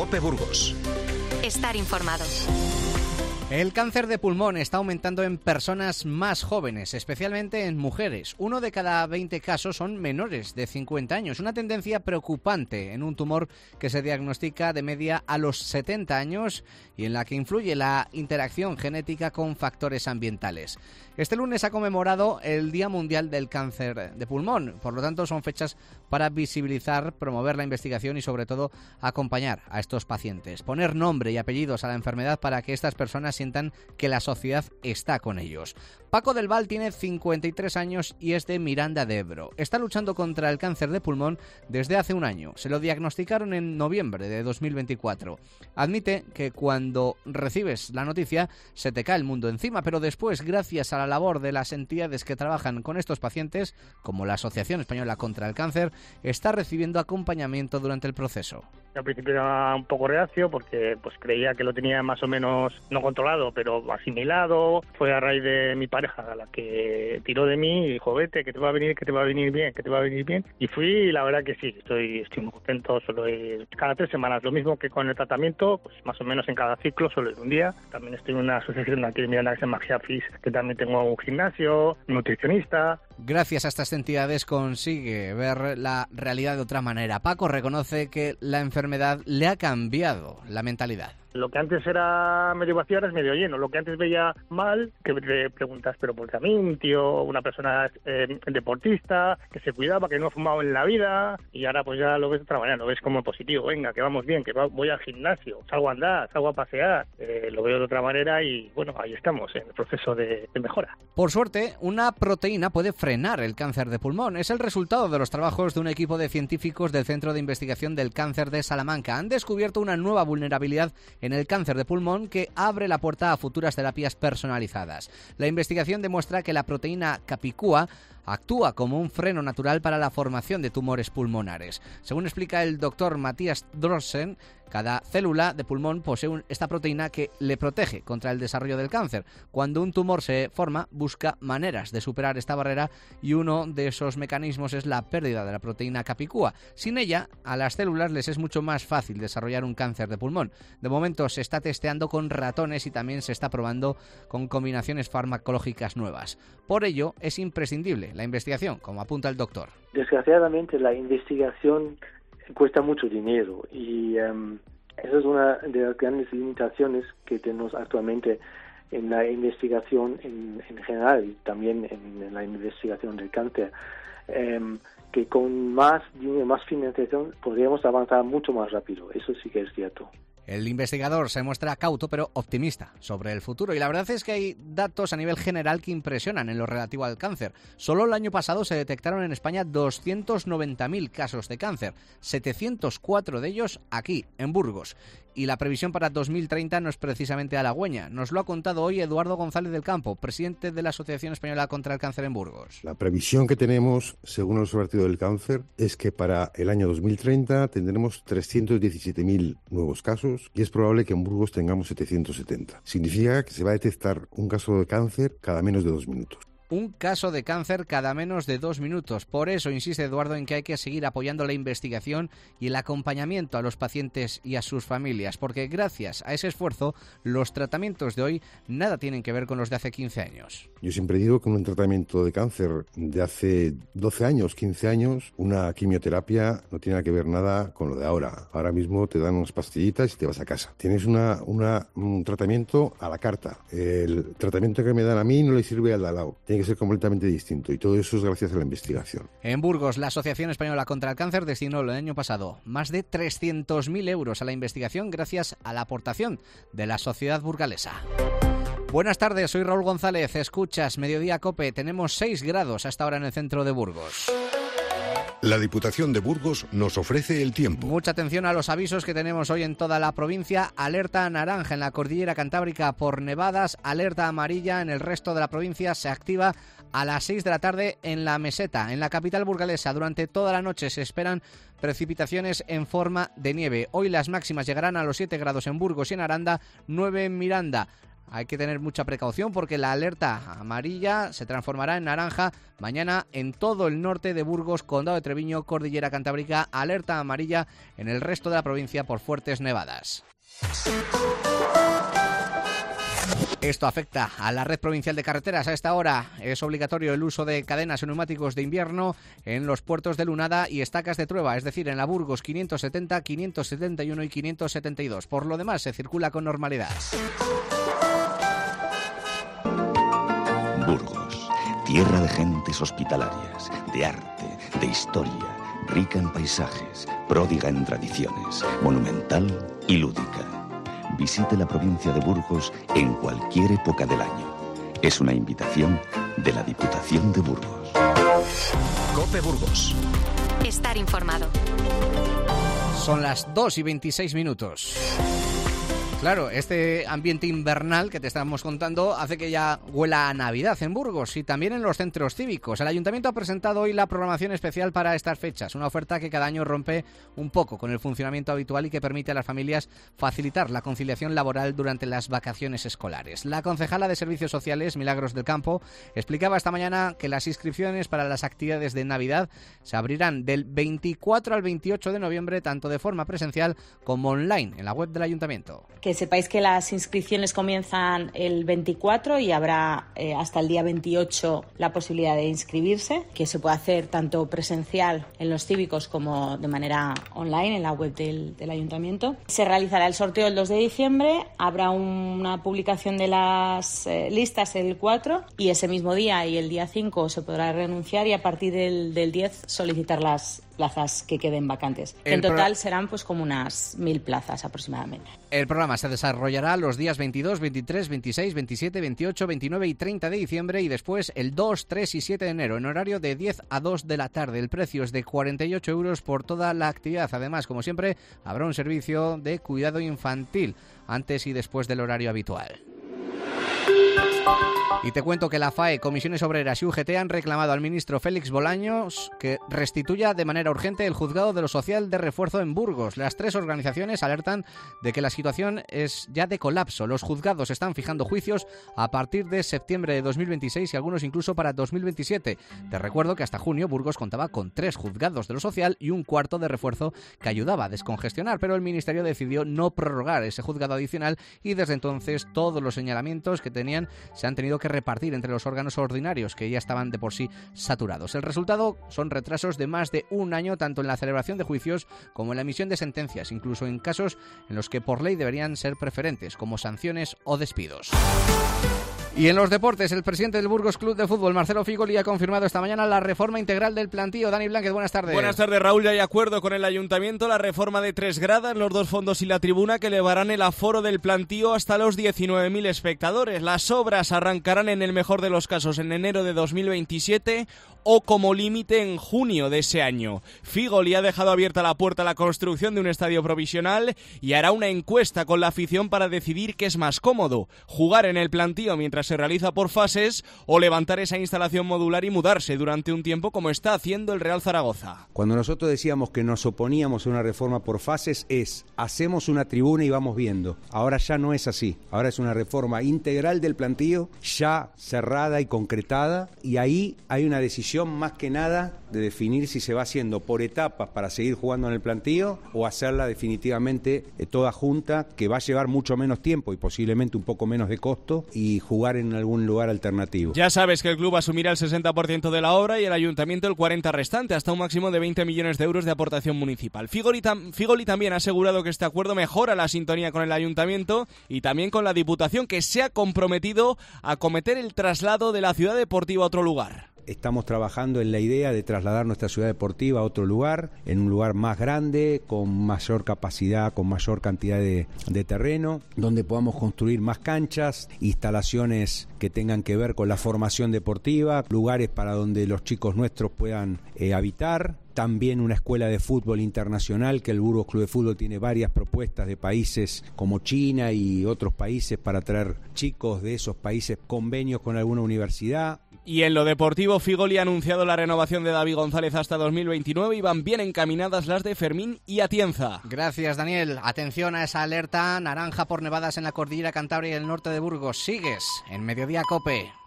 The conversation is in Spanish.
COPE Burgos. Estar informado. El cáncer de pulmón está aumentando en personas más jóvenes, especialmente en mujeres. 1 de cada 20 casos son menores de 50 años, una tendencia preocupante en un tumor que se diagnostica de media a los 70 años y en la que influye la interacción genética con factores ambientales. Este lunes ha conmemorado el Día Mundial del Cáncer de Pulmón, por lo tanto son fechas para visibilizar, promover la investigación y sobre todo acompañar a estos pacientes, poner nombre y apellidos a la enfermedad para que estas personas sientan que la sociedad está con ellos. Paco del Val tiene 53 años y es de Miranda de Ebro. Está luchando contra el cáncer de pulmón desde hace un año. Se lo diagnosticaron en noviembre de 2024. Admite que cuando recibes la noticia se te cae el mundo encima, pero después, gracias a la labor de las entidades que trabajan con estos pacientes, como la Asociación Española contra el Cáncer, está recibiendo acompañamiento durante el proceso. Al principio era un poco reacio porque creía que lo tenía más o menos no controlado, pero asimilado. Fue a raíz de mi pareja la que tiró de mí y dijo, vete, que te va a venir bien. Y fui, y la verdad que sí, estoy muy contento. Suelo ir cada 3 semanas, lo mismo que con el tratamiento, pues más o menos en cada ciclo, suelo ir un día. También estoy en una asociación aquí en Miranda que se llama Giafis, que también tengo un gimnasio, un nutricionista. Gracias a estas entidades consigue ver la realidad de otra manera. Paco reconoce que la enfermedad le ha cambiado la mentalidad. Lo que antes era medio vacío ahora es medio lleno. Lo que antes veía mal, que te preguntas, pero ¿por qué a mí? Un tío, una persona deportista, que se cuidaba, que no ha fumado en la vida, y ahora pues ya lo ves de otra manera, lo ves como positivo. Venga, que vamos bien, que voy al gimnasio, salgo a andar, salgo a pasear. Lo veo de otra manera y bueno, ahí estamos en el proceso de mejora. Por suerte, una proteína puede frenar el cáncer de pulmón. Es el resultado de los trabajos de un equipo de científicos del Centro de Investigación del Cáncer de Salamanca. Han descubierto una nueva vulnerabilidad en el cáncer de pulmón que abre la puerta a futuras terapias personalizadas. La investigación demuestra que la proteína Capicúa actúa como un freno natural para la formación de tumores pulmonares. Según explica el doctor Matías Drossen, cada célula de pulmón posee esta proteína que le protege contra el desarrollo del cáncer. Cuando un tumor se forma, busca maneras de superar esta barrera y uno de esos mecanismos es la pérdida de la proteína Capicúa. Sin ella, a las células les es mucho más fácil desarrollar un cáncer de pulmón. De momento se está testeando con ratones y también se está probando con combinaciones farmacológicas nuevas. Por ello, es imprescindible la investigación, como apunta el doctor. Desgraciadamente, la investigación cuesta mucho dinero y esa es una de las grandes limitaciones que tenemos actualmente en la investigación en general y también en la investigación del cáncer, que con más dinero, más financiación podríamos avanzar mucho más rápido. Eso sí que es cierto. El investigador se muestra cauto pero optimista sobre el futuro y la verdad es que hay datos a nivel general que impresionan en lo relativo al cáncer. Solo el año pasado se detectaron en España 290.000 casos de cáncer, 704 de ellos aquí, en Burgos. Y la previsión para 2030 no es precisamente halagüeña. Nos lo ha contado hoy Eduardo González del Campo, presidente de la Asociación Española contra el Cáncer en Burgos. La previsión que tenemos, según el Observatorio del Cáncer, es que para el año 2030 tendremos 317.000 nuevos casos y es probable que en Burgos tengamos 770. Significa que se va a detectar un caso de cáncer cada menos de 2 minutos. Un caso de cáncer cada menos de 2 minutos. Por eso insiste Eduardo en que hay que seguir apoyando la investigación y el acompañamiento a los pacientes y a sus familias, porque gracias a ese esfuerzo los tratamientos de hoy nada tienen que ver con los de hace 15 años. Yo siempre digo que un tratamiento de cáncer de hace 12 años, 15 años, una quimioterapia no tiene que ver nada con lo de ahora. Ahora mismo te dan unas pastillitas y te vas a casa. Tienes un tratamiento a la carta. El tratamiento que me dan a mí no le sirve al de al lado. Tiene que ser completamente distinto y todo eso es gracias a la investigación. En Burgos, la Asociación Española contra el Cáncer destinó el año pasado más de 300.000 euros a la investigación gracias a la aportación de la sociedad burgalesa. Buenas tardes, soy Raúl González, escuchas Mediodía COPE, tenemos 6 grados hasta ahora en el centro de Burgos. La Diputación de Burgos nos ofrece el tiempo. Mucha atención a los avisos que tenemos hoy en toda la provincia. Alerta naranja en la cordillera cantábrica por nevadas, alerta amarilla en el resto de la provincia. Se activa a las 6 de la tarde en la meseta. En la capital burgalesa durante toda la noche se esperan precipitaciones en forma de nieve. Hoy las máximas llegarán a los 7 grados en Burgos y en Aranda, 9 en Miranda. hay que tener mucha precaución porque la alerta amarilla se transformará en naranja mañana en todo el norte de Burgos, Condado de Treviño, Cordillera Cantábrica, alerta amarilla en el resto de la provincia por fuertes nevadas. Esto afecta a la red provincial de carreteras. A esta hora es obligatorio el uso de cadenas y neumáticos de invierno en los puertos de Lunada y Estacas de Trueba, es decir, en la Burgos 570, 571 y 572. Por lo demás, se circula con normalidad. Burgos, tierra de gentes hospitalarias, de arte, de historia, rica en paisajes, pródiga en tradiciones, monumental y lúdica. Visite la provincia de Burgos en cualquier época del año. Es una invitación de la Diputación de Burgos. COPE Burgos. Estar informado. Son las 2:26. Claro, este ambiente invernal que te estamos contando hace que ya huela a Navidad en Burgos y también en los centros cívicos. El Ayuntamiento ha presentado hoy la programación especial para estas fechas, una oferta que cada año rompe un poco con el funcionamiento habitual y que permite a las familias facilitar la conciliación laboral durante las vacaciones escolares. La concejala de Servicios Sociales, Milagros del Campo, explicaba esta mañana que las inscripciones para las actividades de Navidad se abrirán del 24 al 28 de noviembre, tanto de forma presencial como online, en la web del Ayuntamiento. Que sepáis que las inscripciones comienzan el 24 y habrá hasta el día 28 la posibilidad de inscribirse, que se puede hacer tanto presencial en los cívicos como de manera online en la web del Ayuntamiento. Se realizará el sorteo el 2 de diciembre, habrá una publicación de las listas el 4 y ese mismo día y el día 5 se podrá renunciar y a partir del 10 solicitar las plazas que queden vacantes. En total serán pues como unas 1.000 plazas aproximadamente. El programa se desarrollará los días 22, 23, 26, 27, 28, 29 y 30 de diciembre y después el 2, 3 y 7 de enero en horario de 10 a 2 de la tarde. El precio es de 48 euros por toda la actividad. Además, como siempre, habrá un servicio de cuidado infantil antes y después del horario habitual. Y te cuento que la FAE, Comisiones Obreras y UGT han reclamado al ministro Félix Bolaños que restituya de manera urgente el juzgado de lo social de refuerzo en Burgos. Las tres organizaciones alertan de que la situación es ya de colapso. Los juzgados están fijando juicios a partir de septiembre de 2026 y algunos incluso para 2027. Te recuerdo que hasta junio Burgos contaba con 3 juzgados de lo social y un cuarto de refuerzo que ayudaba a descongestionar, pero el Ministerio decidió no prorrogar ese juzgado adicional y desde entonces todos los señalamientos que tenían se han tenido que repartir entre los órganos ordinarios que ya estaban de por sí saturados. El resultado son retrasos de más de un año tanto en la celebración de juicios como en la emisión de sentencias, incluso en casos en los que por ley deberían ser preferentes, como sanciones o despidos. Y en los deportes, el presidente del Burgos Club de Fútbol, Marcelo Figoli, ha confirmado esta mañana la reforma integral del plantío. Dani Blanquez, buenas tardes. Buenas tardes, Raúl. Ya hay acuerdo con el Ayuntamiento, la reforma de 3 gradas, los 2 fondos y la tribuna que elevarán el aforo del plantío hasta los 19.000 espectadores. Las obras arrancarán en el mejor de los casos en enero de 2027 o como límite en junio de ese año. Figoli ha dejado abierta la puerta a la construcción de un estadio provisional y hará una encuesta con la afición para decidir qué es más cómodo, jugar en el plantío mientras se realiza por fases o levantar esa instalación modular y mudarse durante un tiempo como está haciendo el Real Zaragoza. Cuando nosotros decíamos que nos oponíamos a una reforma por fases hacemos una tribuna y vamos viendo. Ahora ya no es así, ahora es una reforma integral del plantío ya cerrada y concretada y ahí hay una decisión más que nada de definir si se va haciendo por etapas para seguir jugando en el plantío o hacerla definitivamente toda junta, que va a llevar mucho menos tiempo y posiblemente un poco menos de costo y jugar en algún lugar alternativo. Ya sabes que el club asumirá el 60% de la obra y el Ayuntamiento el 40% restante, hasta un máximo de 20 millones de euros de aportación municipal. Figoli también ha asegurado que este acuerdo mejora la sintonía con el Ayuntamiento y también con la Diputación, que se ha comprometido a acometer el traslado de la ciudad deportiva a otro lugar. Estamos trabajando en la idea de trasladar nuestra ciudad deportiva a otro lugar, en un lugar más grande, con mayor capacidad, con mayor cantidad de terreno, donde podamos construir más canchas, instalaciones que tengan que ver con la formación deportiva, lugares para donde los chicos nuestros puedan habitar. También una escuela de fútbol internacional, que el Burgos Club de Fútbol tiene varias propuestas de países como China y otros países para traer chicos de esos países, convenios con alguna universidad. Y en lo deportivo, Figoli ha anunciado la renovación de David González hasta 2029 y van bien encaminadas las de Fermín y Atienza. Gracias, Daniel. Atención a esa alerta naranja por nevadas en la cordillera Cantabria y el norte de Burgos. Sigues en Mediodía COPE.